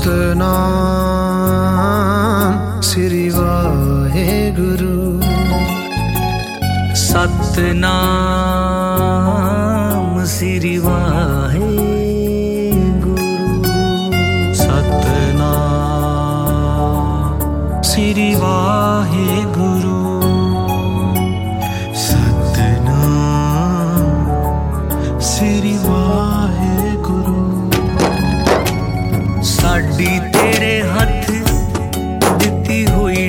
सतनाम श्री वाहेगुरु। सतनाम श्री वाहेगुरु। सतनाम श्री वाहेगुरु। सतनाम श्री वाहेगुरु। साडी तेरे हथ दिती हुई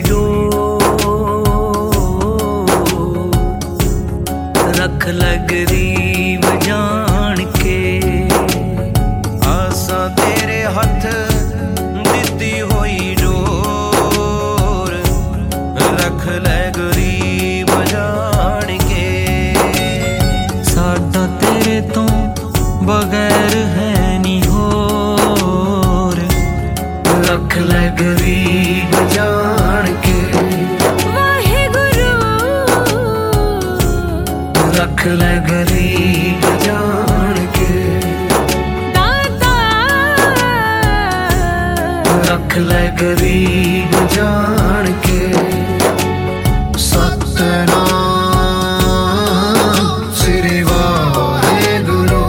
डोर, रख ले गरीब जान के। आसा तेरे हथ दिती हुई डोर, रख ले गरीब जान के। साडा तेरे तो बगैर है नी होर, रख ले गरीब जान के। वाहेगुरु रख ले गरीब जान के। दाता रख ले गरीब जान के। सतनाम श्री वाहेगुरु।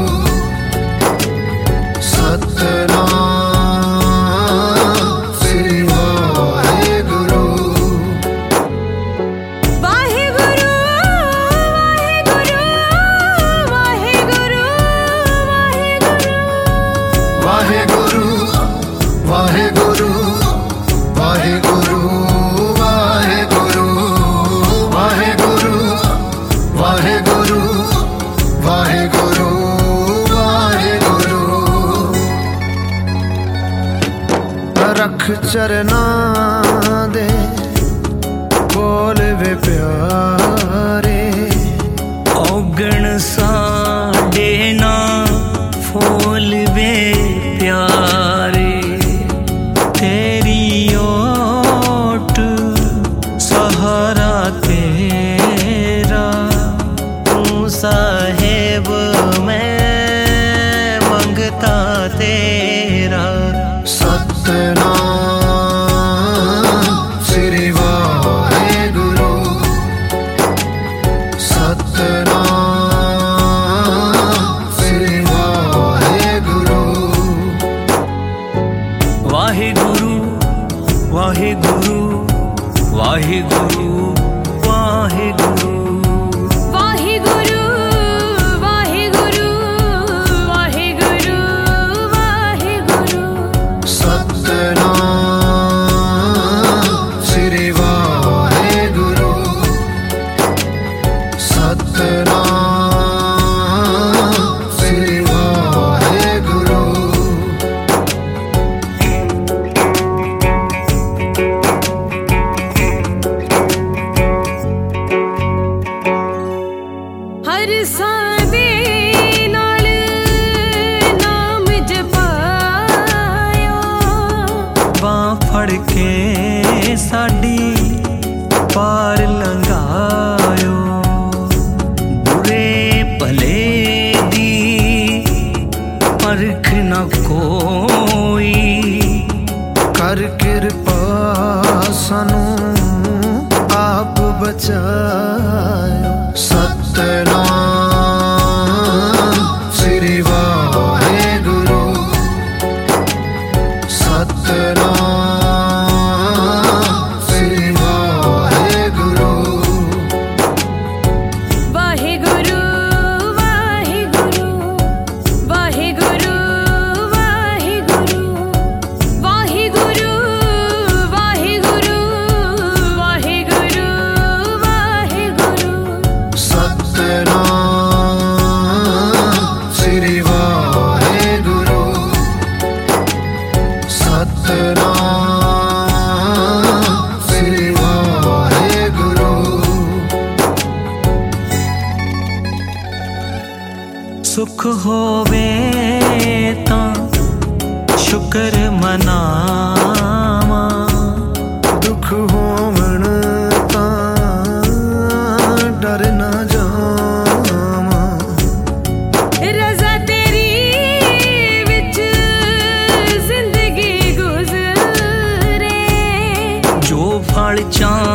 सतनाम श्री वाहेगुरु। वाहेगुरु वाहेगुरु वाहेगुरु वाहेगुरु वाहेगुरु वाहेगुरु वाहेगुरु वाहेगुरु वाहेगुरु वाहेगुरु वाहेगुरु। रख चरना दे बोल वे प्यारे, औगण साडे ना फूल वे प्यारे। तेरी ओट सहारा तेरा, तू साहेब मैं मंगता तेरा। सतनाम श्री वाहेगुरु। सतनाम श्री वाहेगुरु। वाहेगुरु वाहेगुरु वाहेगुरु वाहेगुरु। वाहेगुरु वाहेगुरु वाहेगुरु वाहेगुरु। सतनाम श्री वाहेगुरु। सतनाम श्री वाहेगुरु। हर सादे नाल नाम जपाया, बां फड़ के साडी पार लंघायो। बुरे भले दी परख न कोई, कर कृपा सानू आप बचायो। सतनाम श्री वाहेगुरु। सतनाम श्री वाहेगुरु। वाहेगुरु वाहेगुरु वाहेगुरु वाहेगुरु वाहेगुरु वाहेगुरु वाहेगुरु वाहेगुरु। सतनाम श्री वाहेगुरु। सतनाम श्री वाहेगुरु। सुख होवे तां शुक्र मनावा, दुख होवण तां डर न जावां। रज़ा तेरी विच जिंदगी गुज़ार पल चां